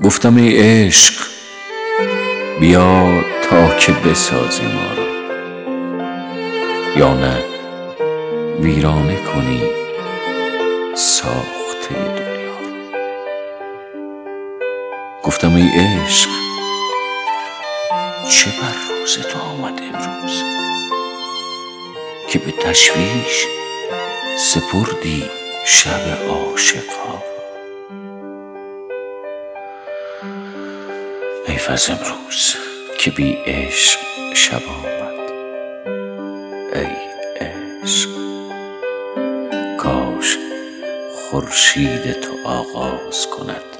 گفتم ای عشق بیا تا که بسازی ما را، یا نه ویرانه کنی ساخته دنیا را. گفتم ای عشق چه بر روز تو آمد امروز، که به تشویش سپردی شب عاشقها. حیف از امروز که بی عشق شب آمد. ای عشق کاش خورشید تو آغاز کند